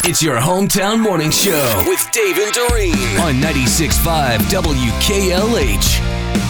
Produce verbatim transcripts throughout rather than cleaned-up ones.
It's your hometown morning show with Dave and Doreen on ninety-six point five W K L H.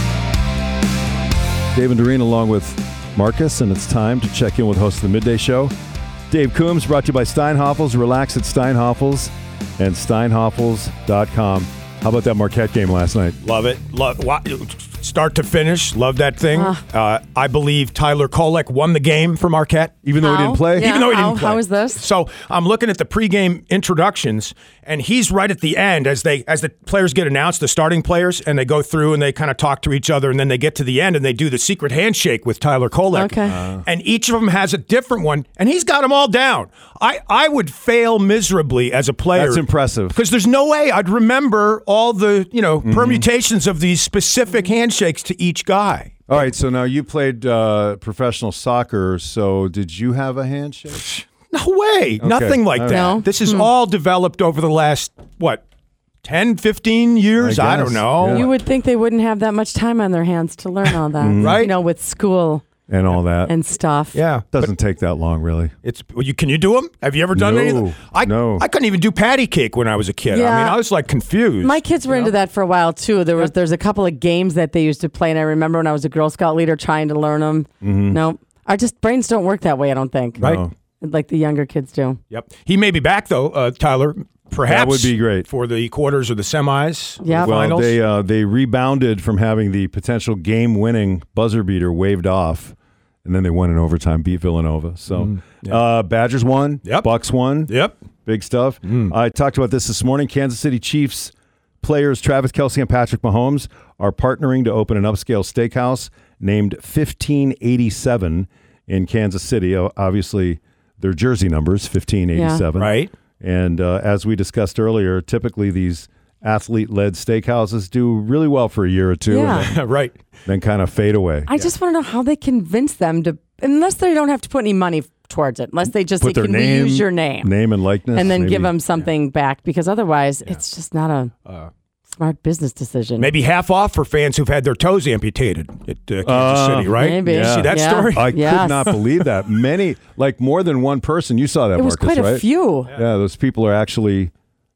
Dave and Doreen along with Marcus, and it's time to check in with host of the Midday Show, Dave Coombs, brought to you by Steinhoffels. Relax at Steinhoffels and steinhoffels dot com. How about that Marquette game last night? Love it. Love start to finish. Love that thing. Uh, uh, I believe Tyler Kolek won the game for Marquette. Even though how? he didn't play? Yeah, Even though he how, didn't play. How is this? So I'm looking at the pregame introductions, and he's right at the end as they as the players get announced, the starting players, and they go through and they kind of talk to each other, and then they get to the end and they do the secret handshake with Tyler Kolek. Okay. Uh, and each of them has a different one, and he's got them all down. I, I would fail miserably as a player. That's impressive. Because there's no way I'd remember all the, you know, mm-hmm. permutations of these specific handshakes to each guy. All right, so now you played uh, professional soccer, so did you have a handshake? No way. Okay. Nothing like All that. right. No? This is Hmm. all developed over the last, what, ten, fifteen years? I I, don't guess, know. yeah. You would think they wouldn't have that much time on their hands to learn all that. Right. You know, with school And all that. and stuff. Yeah. Doesn't take that long, really. It's well, you. Can you do them? Have you ever done No, anything? I, no. I couldn't even do patty cake when I was a kid. I Yeah. mean, I was like confused. My kids were into that for a while too. There was there's a couple of games that they used to play, and I remember when I was a Girl Scout leader trying to learn them. Mm-hmm. No, our just brains don't work that way. I don't think. Right. No. Like the younger kids do. Yep. He may be back though, uh, Tyler. Perhaps That would be great. for the quarters or the semis. or Yep. the Well, finals. they uh, they rebounded from having the potential game-winning buzzer beater waved off, and then they won in overtime, beat Villanova. So Mm, yeah. uh, Badgers won, Yep. Bucks won, Yep. big stuff. Mm. I talked about this this morning. Kansas City Chiefs players Travis Kelce and Patrick Mahomes are partnering to open an upscale steakhouse named fifteen eighty-seven in Kansas City. O- Obviously, their jersey numbers, fifteen eighty-seven. Right. And uh, as we discussed earlier, typically these athlete-led steakhouses do really well for a year or two Yeah. and then, right. then kind of fade away. I just want to know how they convince them to, unless they don't have to put any money towards it, unless they just Put say, their "Can name, we use your name?" name and likeness, and then maybe. give them something back, because otherwise it's just not a Uh, smart business decision. Maybe half off for fans whove had their toes amputated at uh, Kansas Uh, City, right? Maybe. You see that Yeah. story? I Yes. could not believe that. Many, like more than one person. You saw that, It was Marcus, quite right? a few. Yeah, those people are actually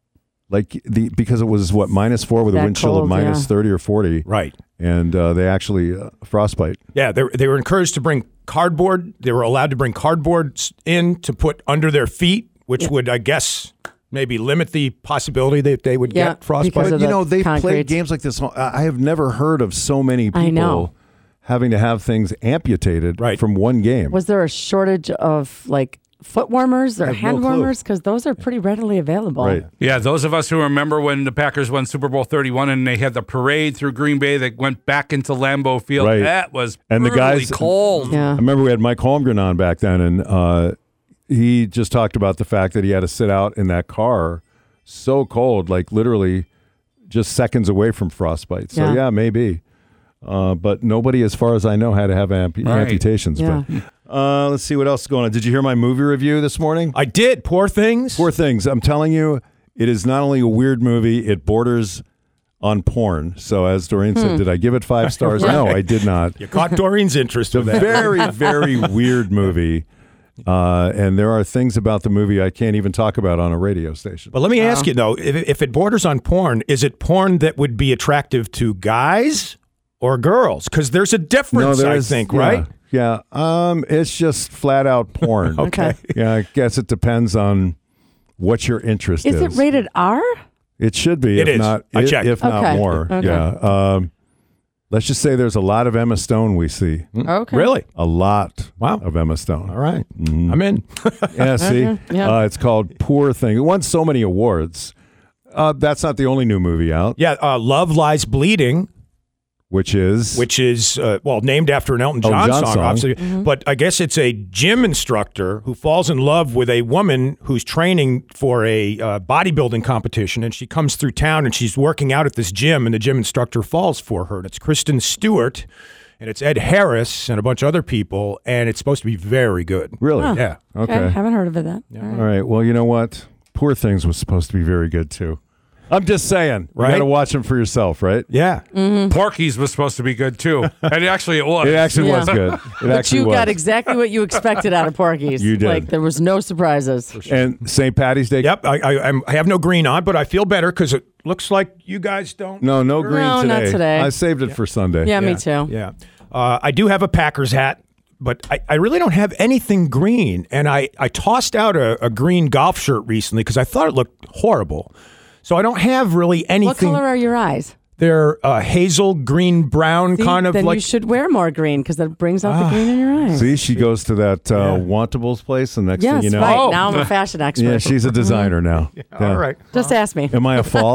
like the because it was what minus four with a That wind chill of cold, minus yeah. thirty or forty, Right. and uh, they actually uh, frostbite. Yeah, they they were encouraged to bring cardboard. They were allowed to bring cardboard s- in to put under their feet, which Yeah. would, I guess, maybe limit the possibility that they would Yeah, get frostbite. because But of you the know, they've concrete. played games like this. I I have never heard of so many I people know. having to have things amputated Right. from one game. Was there a shortage of like foot warmers or I have no hand clue. warmers? Because those are pretty readily available. Right. Yeah, those of us who remember when the Packers won Super Bowl thirty-one and they had the parade through Green Bay that went back into Lambeau Field, Right. that was And the brutally guys- cold. Yeah. I remember we had Mike Holmgren on back then, and uh, he just talked about the fact that he had to sit out in that car so cold, like literally just seconds away from frostbite. So, Yeah. yeah, maybe. Uh, but nobody, as far as I know, had to have ampu- Right. amputations. Yeah. But uh, let's see what else is going on. Did you hear my movie review this morning? I did. Poor things. Poor Things. I'm telling you, it is not only a weird movie, it borders on porn. So, as Doreen said, did I give it five stars? Yeah. No, I did not. You caught Doreen's interest It's a in that. very, very weird movie. Uh, and there are things about the movie I can't even talk about on a radio station. But let me ask you, though, if, if it borders on porn, is it porn that would be attractive to guys or girls? Because there's a difference, there I is- think, yeah, right? Yeah. Um, it's just flat out porn. Okay. Yeah, I guess it depends on what your interest is. Is it rated R? It should be. It if is. Not, I if, checked. if not Okay. more. Okay. Yeah. Um, let's just say there's a lot of Emma Stone we see. Okay. Really? A lot Wow. of Emma Stone. All right. Mhm. I'm in. Yeah, see? Okay, yeah. Uh, it's called Poor Thing. It won so many awards. Uh, that's not the only new movie out, Yeah, uh, Love Lies Bleeding, which is which is, uh, well, named after an Elton Elton John, John song, song. obviously. Mm-hmm. But I guess it's a gym instructor who falls in love with a woman who's training for a uh, bodybuilding competition. And she comes through town and she's working out at this gym, and the gym instructor falls for her. And it's Kristen Stewart, and it's Ed Harris and a bunch of other people. And it's supposed to be very good. really? Huh. Yeah. Okay. Haven't heard of it that. Yeah. All right. All right. Well, you know what? Poor Things was supposed to be very good too. I'm just saying. You Right? got to watch them for yourself, right? Yeah. Porky's was supposed to be good too, and actually it was. It actually Yeah. was good. It But actually you was. got exactly what you expected out of Porky's. You did. Like, there was no surprises. And Saint Patty's Day. Yep. I, I, I'm, I have no green on, but I feel better because it looks like you guys don't. No, no green No, not today. today. I saved it for Sunday. Yeah, me too. Yeah. Uh, I do have a Packers hat, but I, I really don't have anything green. And I, I tossed out a, a green golf shirt recently because I thought it looked horrible. So I don't have really anything. What color are your eyes? They're uh, hazel, green, brown, See, kind of then like. you should wear more green because that brings out the green in your eyes. See, she goes to that uh, Yeah. Wantables place, and next Yes, thing you know, right. Oh. Now I'm a fashion expert. yeah, she's a designer now. Yeah. All right. Just ask me. Am I a fall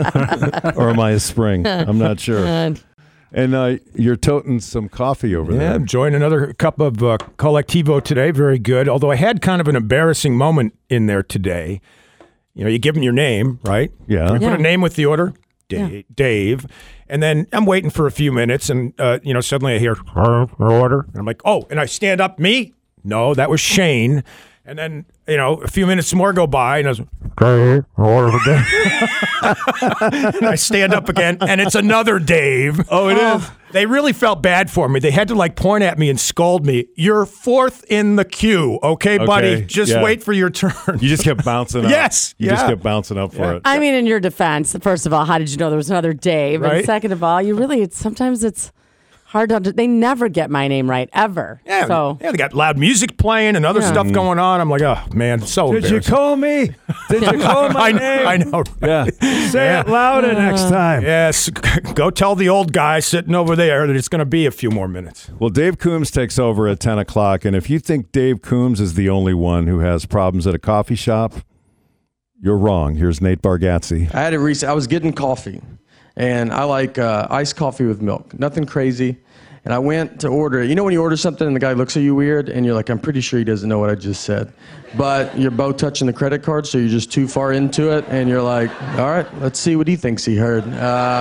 or am I a spring? I'm not sure. Uh, And uh, you're toting some coffee over Yeah, there. I'm enjoying another cup of uh, Collectivo today. Very good. Although I had kind of an embarrassing moment in there today. You know, you give them your name, right? Yeah. You Yeah. put a name with the order, Dave. Yeah. Dave. And then I'm waiting for a few minutes, and uh, you know, suddenly I hear "Uh, order, and I'm like, oh, and I stand up. Me? No, that was Shane. And then you know, a few minutes more go by, and I was okay, order for Dave. And I stand up again, and it's another Dave. Oh, it is. They really felt bad for me. They had to like point at me and scold me. You're fourth in the queue, okay, buddy? Okay, Just yeah. wait for your turn. You just kept bouncing up. Yes, You just yeah. kept bouncing up for Yeah. it. I mean, in your defense, first of all, how did you know there was another Dave? Right. And second of all, you really, it's, sometimes it's hard to, under- they never get my name right, ever. Yeah, So, yeah, they got loud music playing and other Yeah. stuff going on. I'm like, oh man, so Did you embarrassing. call me? Did you call my I, name? I know. Yeah. Say Yeah. it louder next time. Yes, go tell the old guy sitting over there that it's going to be a few more minutes. Well, Dave Coombs takes over at ten o'clock, and if you think Dave Coombs is the only one who has problems at a coffee shop, you're wrong. Here's Nate Bargatze. I had it recently. I was getting coffee, and I like uh, iced coffee with milk. Nothing crazy. And I went to order it. You know when you order something and the guy looks at you weird, and you're like, I'm pretty sure he doesn't know what I just said. But you're both touching the credit card, so you're just too far into it, and you're like, all right, let's see what he thinks he heard. Uh,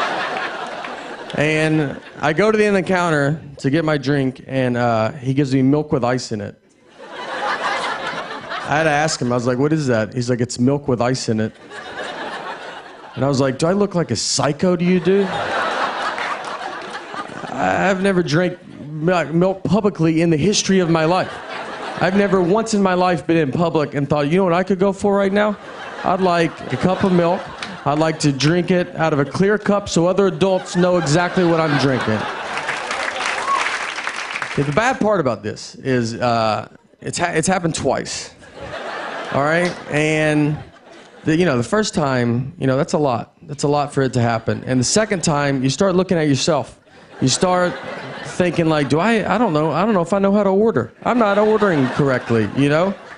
and I go to the end of the counter to get my drink, and uh, he gives me milk with ice in it. I had to ask him. I was like, what is that? He's like, it's milk with ice in it. And I was like, do I look like a psycho to you, dude? I've never drank milk publicly in the history of my life. I've never once in my life been in public and thought, you know what I could go for right now? I'd like a cup of milk. I'd like to drink it out of a clear cup so other adults know exactly what I'm drinking. Okay, the bad part about this is uh, it's, ha- it's happened twice. All right? And the, you know, the first time, you know, that's a lot. That's a lot for it to happen. And the second time, you start looking at yourself. You start thinking like, do I, I don't know, I don't know if I know how to order. I'm not ordering correctly, you know?